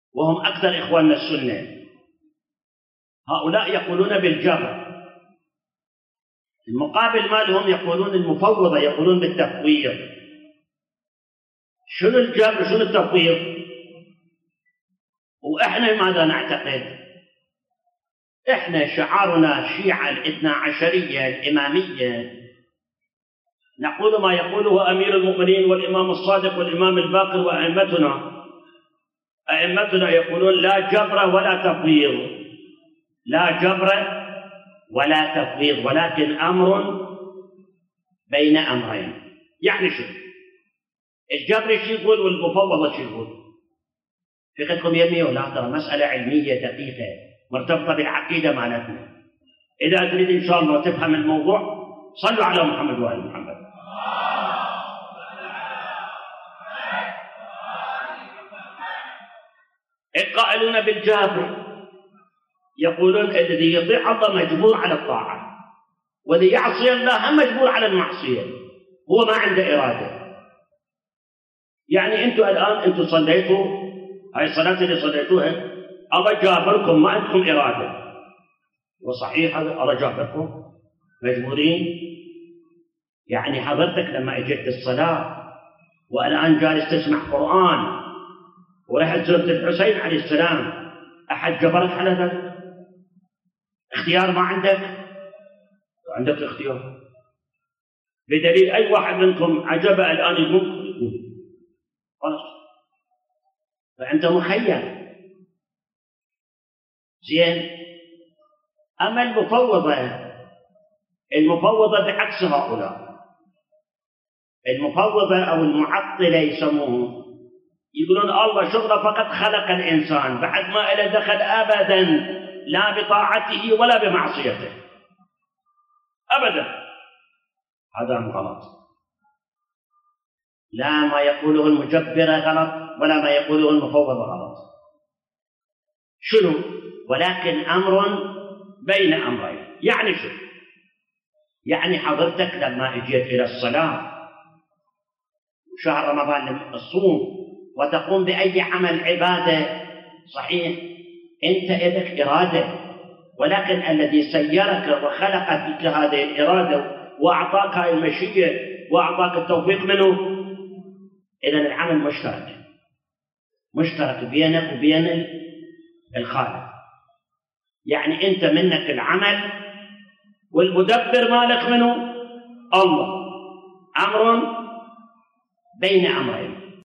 وهم أكثر إخواننا السنة. هؤلاء يقولون بالجبر، المقابل مالهم يقولون المفوضة، يقولون بالتفويض. شنو الجبر شنو التفويض؟ وإحنا ماذا نعتقد؟ إحنا شعارنا الشيعة الاثنا عشرية الإمامية، نقول ما يقوله أمير المؤمنين والإمام الصادق والإمام الباقر أئمتنا يقولون لا جبر ولا تفويض، لا جبر ولا تفويض، ولكن أمر بين أمرين. يعني شو الجبر شو يقول والمفوضة شو يقول؟ فقهكم يمي ولا ترى مسألة علمية دقيقة مرتبطة بالعقيدة مالتنا. إذا تريد إن شاء الله تفهم الموضوع صلوا على محمد وآل محمد. القائلون بالجبر يقولون الذي يطيع الله مجبور على الطاعة، والذي يعصي الله مجبور على المعصية، هو ما عنده إرادة. يعني أنتم الآن صليتوا هاي الصلاة اللي صليتوها، الله جابركم، ما عندكم إرادة، وصحيح هذا الله جابركم مجبورين. يعني حضرتك لما اجيت الصلاة والآن جالس تسمع قرآن ورحت زرت الحسين عليه السلام، أحد جبرك على ذلك؟ اختيار ما عندك، عندك اختيار، بدليل أي واحد منكم عجبه الآن يقول خلاص، فأنت مخير. زين. أما المفوضة بعكس هؤلاء، المفوضة أو المعطلة يسموهم، يقولون الله شغله فقط خلق الإنسان بعد ما إلى دخل أبدا لا بطاعته ولا بمعصيته أبدا. هذا غلط. لا ما يقوله المجبرة غلط ولا ما يقوله المفوضة غلط. شنو؟ ولكن أمر بين أمرين. يعني شو؟ يعني حضرتك لما اجيت إلى الصلاة وشهر رمضان الصوم وتقوم بأي عمل عبادة، صحيح أنت إليك إرادة، ولكن الذي سيرك وخلق فيك هذه الإرادة وأعطاك هذه المشيئة وأعطاك التوفيق منه. إذن العمل مشترك بينك وبين الخالق. يعني أنت منك العمل والمدبر مالك منه الله. أمر بين أمرين.